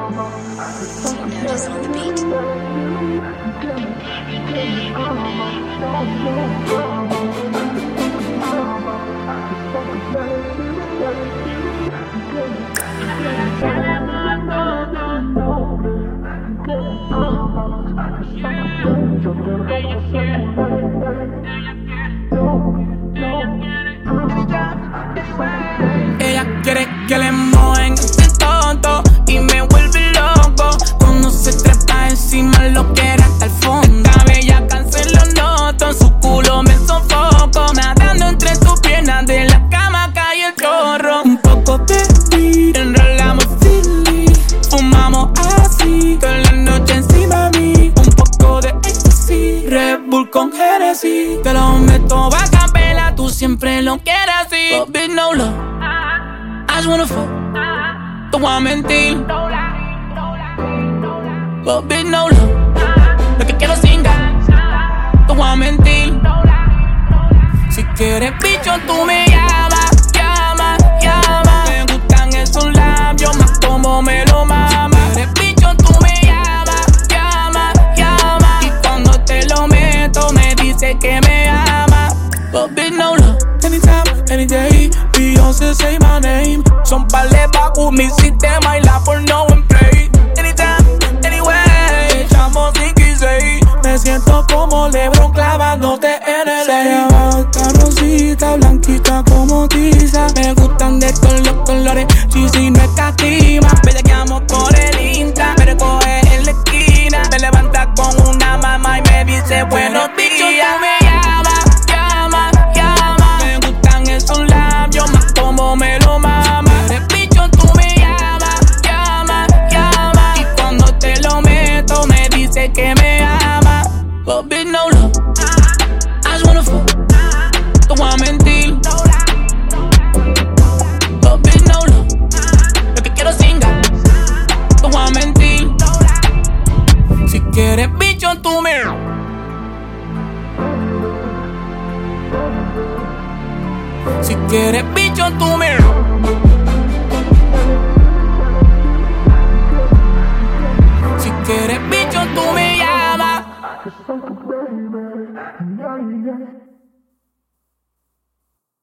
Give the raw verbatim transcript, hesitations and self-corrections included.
T-Notice on the beat. Ella quiere que le mojen ese tonto y me vuelve loco. Cuando se trepa encima lo quiere hasta el fondo. Esta bella cancela noto, su culo me sofoco. Nadando entre tus piernas de la cama cae el chorro. Un poco de weed, enrolamos silly, fumamos así toda la noche encima de mí. Un poco de ecstasy, Red Bull con Genesis. Te lo meto a capela, tú siempre lo quieres así. But bitch, no love, I just wanna fuck, te voy a mentir. But bitch, no love, lo que quiero singar, te voy a mentir. Si quieres bicho tú me llamas, llama, llama. Me gustan esos labios más como me lo mama. Si quieres bicho tú me llamas, llama, llama. Y cuando te lo meto me dice que me ama. But bitch, no love, anytime, any day. Beyoncé say my name. Son par de bajo mi sistema y la porno en play. Anytime, anyway. Echamos cinco y seis. Me siento como LeBron clavándote en el aire. Esta rosita, blanquita como tiza. Me gustan de todos los colores. Si si no es catima. Bellaqueamos por el Insta. Me recoge en la esquina. Me levanta con una mamá y me dice buenos días. Me llama, llama, llama. Me gustan esos labios más como me lo mama. Eres bicho, tú me llamas, llama, llama. Y cuando te lo meto me dice que me ama. But bitch, no love, I just wanna fuck, te voy a mentir. But bitch, no love, lo que quiero singar, te voy a mentir. Si quieres bicho, tú me... Si quieres bicho, tú me... Si quieres bicho, tú me llamas.